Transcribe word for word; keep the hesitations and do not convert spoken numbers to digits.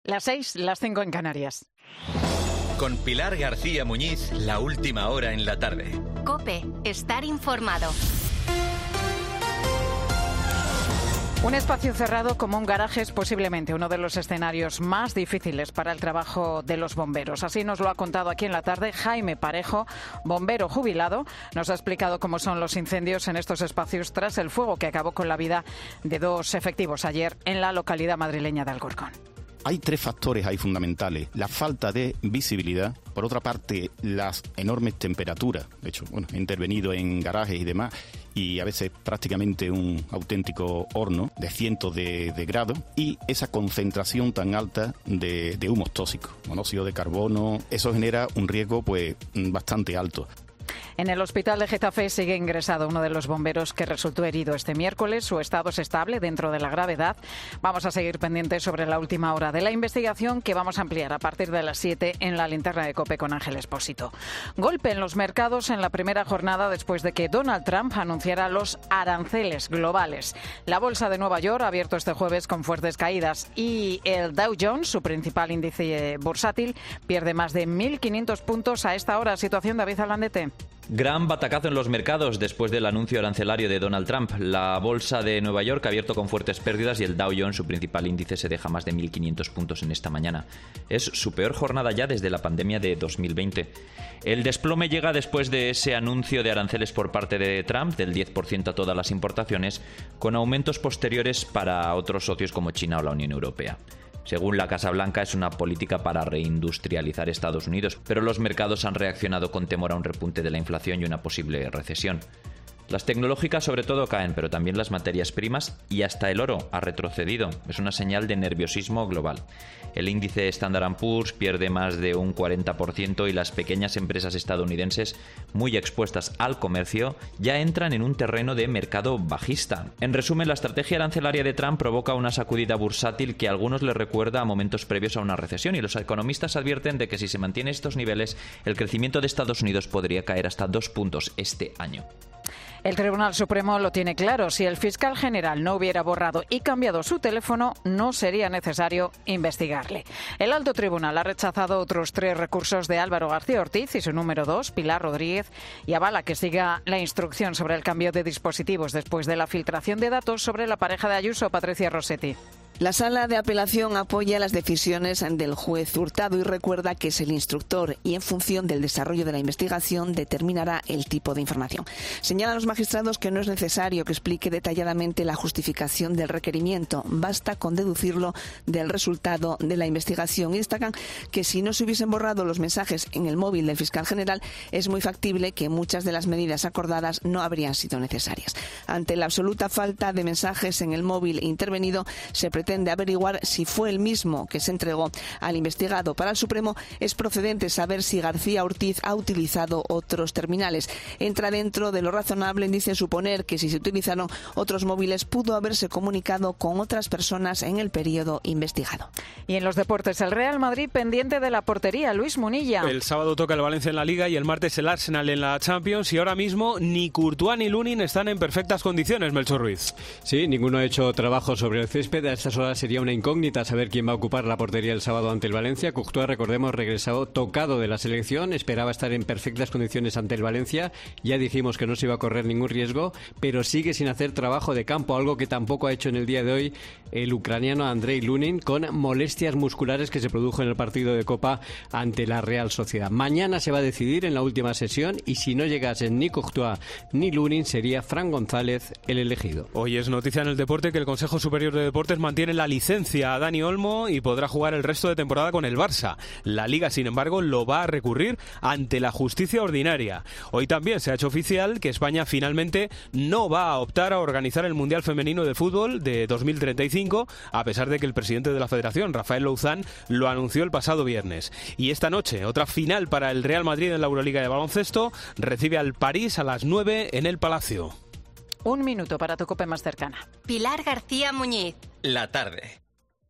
Las seis, las cinco en Canarias. Con Pilar García Muñiz, la última hora en la tarde. COPE, estar informado. Un espacio cerrado como un garaje es posiblemente uno de los escenarios más difíciles para el trabajo de los bomberos. Así nos lo ha contado aquí en la tarde Jaime Parejo, bombero jubilado. Nos ha explicado cómo son los incendios en estos espacios tras el fuego que acabó con la vida de dos efectivos ayer en la localidad madrileña de Alcorcón. Hay tres factores ahí fundamentales. La falta de visibilidad, por otra parte, las enormes temperaturas. De hecho, bueno, he intervenido en garajes y demás, y a veces prácticamente un auténtico horno de cientos de, de grados, y esa concentración tan alta de, de humos tóxicos, monóxido de carbono. Eso genera un riesgo pues bastante alto. En el hospital de Getafe sigue ingresado uno de los bomberos que resultó herido este miércoles. Su estado es estable dentro de la gravedad. Vamos a seguir pendientes sobre la última hora de la investigación, que vamos a ampliar a partir de las siete en la linterna de COPE con Ángel Expósito. Golpe en los mercados en la primera jornada después de que Donald Trump anunciara los aranceles globales. La bolsa de Nueva York ha abierto este jueves con fuertes caídas y el Dow Jones, su principal índice bursátil, pierde más de mil quinientos puntos a esta hora. Situación, David Alandete. Gran batacazo en los mercados después del anuncio arancelario de Donald Trump. La bolsa de Nueva York ha abierto con fuertes pérdidas y el Dow Jones, su principal índice, se deja más de mil quinientos puntos en esta mañana. Es su peor jornada ya desde la pandemia de dos mil veinte. El desplome llega después de ese anuncio de aranceles por parte de Trump del diez por ciento a todas las importaciones, con aumentos posteriores para otros socios como China o la Unión Europea. Según la Casa Blanca, es una política para reindustrializar Estados Unidos, pero los mercados han reaccionado con temor a un repunte de la inflación y una posible recesión. Las tecnológicas sobre todo caen, pero también las materias primas y hasta el oro ha retrocedido. Es una señal de nerviosismo global. El índice Standard and Poor's pierde más de un cuarenta por ciento y las pequeñas empresas estadounidenses, muy expuestas al comercio, ya entran en un terreno de mercado bajista. En resumen, la estrategia arancelaria de Trump provoca una sacudida bursátil que a algunos les recuerda a momentos previos a una recesión, y los economistas advierten de que si se mantiene estos niveles, el crecimiento de Estados Unidos podría caer hasta dos puntos este año. El Tribunal Supremo lo tiene claro. Si el fiscal general no hubiera borrado y cambiado su teléfono, no sería necesario investigarle. El alto tribunal ha rechazado otros tres recursos de Álvaro García Ortiz y su número dos, Pilar Rodríguez, y avala que siga la instrucción sobre el cambio de dispositivos después de la filtración de datos sobre la pareja de Ayuso, Patricia Rossetti. La Sala de Apelación apoya las decisiones del juez Hurtado y recuerda que es el instructor y en función del desarrollo de la investigación determinará el tipo de información. Señalan los magistrados que no es necesario que explique detalladamente la justificación del requerimiento, basta con deducirlo del resultado de la investigación, y destacan que si no se hubiesen borrado los mensajes en el móvil del fiscal general, es muy factible que muchas de las medidas acordadas no habrían sido necesarias. Ante la absoluta falta de mensajes en el móvil intervenido, se pretende pretende averiguar si fue el mismo que se entregó al investigado. Para el Supremo es procedente saber si García Ortiz ha utilizado otros terminales. Entra dentro de lo razonable, dice, suponer que si se utilizaron otros móviles pudo haberse comunicado con otras personas en el periodo investigado. Y en los deportes, el Real Madrid pendiente de la portería, Luis Munilla. El sábado toca el Valencia en la Liga y el martes el Arsenal en la Champions, y ahora mismo ni Courtois ni Lunin están en perfectas condiciones, Melchor Ruiz. Sí, ninguno ha hecho trabajo sobre el césped. A estas horas sería una incógnita saber quién va a ocupar la portería el sábado ante el Valencia. Courtois, recordemos, regresado tocado de la selección, esperaba estar en perfectas condiciones ante el Valencia. Ya dijimos que no se iba a correr ningún riesgo, pero sigue sin hacer trabajo de campo, algo que tampoco ha hecho en el día de hoy el ucraniano Andrei Lunin, con molestias musculares que se produjo en el partido de Copa ante la Real Sociedad. Mañana se va a decidir en la última sesión, y si no llegasen ni Courtois ni Lunin, sería Fran González el elegido. Hoy es noticia en el deporte que el Consejo Superior de Deportes mantiene la licencia a Dani Olmo y podrá jugar el resto de temporada con el Barça. La Liga, sin embargo, lo va a recurrir ante la justicia ordinaria. Hoy también se ha hecho oficial que España finalmente no va a optar a organizar el Mundial Femenino de Fútbol de dos mil treinta y cinco, a pesar de que el presidente de la Federación, Rafael Louzán, lo anunció el pasado viernes. Y esta noche, otra final para el Real Madrid en la Euroliga de baloncesto, recibe al París a las nueve en el Palacio. Un minuto para tu COPE más cercana. Pilar García Muñiz. La tarde.